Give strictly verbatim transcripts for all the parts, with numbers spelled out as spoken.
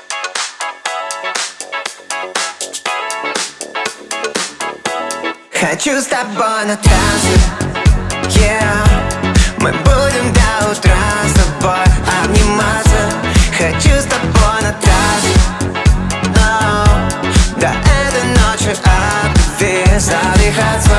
Хочу с тобой на трассе, yeah. Мы будем до утра с тобой обниматься. Хочу с тобой на трассе, no. До этой ночи от любви задыхаться.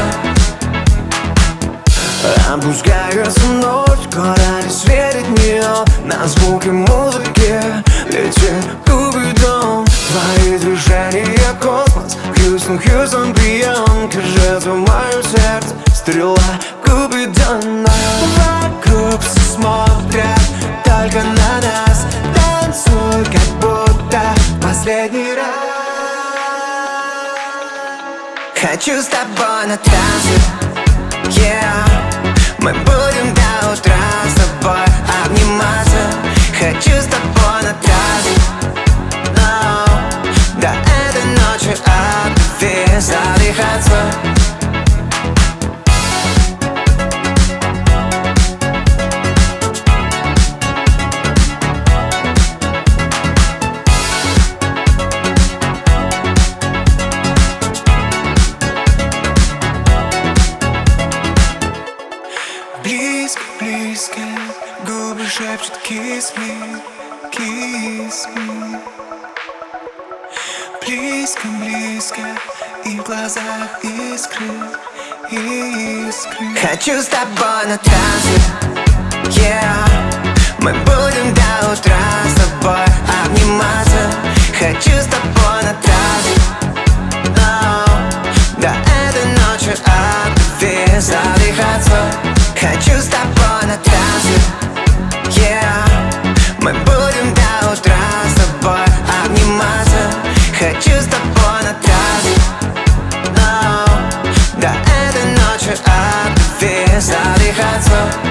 Опускается ночь, в городе светит неон. На звуки музыки летит Купидон. Твои движения космос, Хьюстон, Хьюстон, Бейонд. Кажется, в моем сердце стрела Купидона. Вокруг все смотрят только на нас. Танцуй, как будто последний раз. Хочу с тобой на трассе, yeah. Мы будем до утра с тобой обниматься. Хочу с тобой на трассе, no. До этой ночи от любви задыхаться. Близко, близко, губы шепчут kiss me, kiss me. Близко, близко, и в глазах искры, искры. Хочу с тобой на трассе, yeah. Мы будем до утра с тобой обниматься. Хочу с тобой на трассе, no. До этой ночи от любви задыхаться. Хочу с тобой на трассе, yeah. Мы будем до утра с тобой обниматься. Хочу с тобой на трассе, no. До этой ночи от любви задыхаться.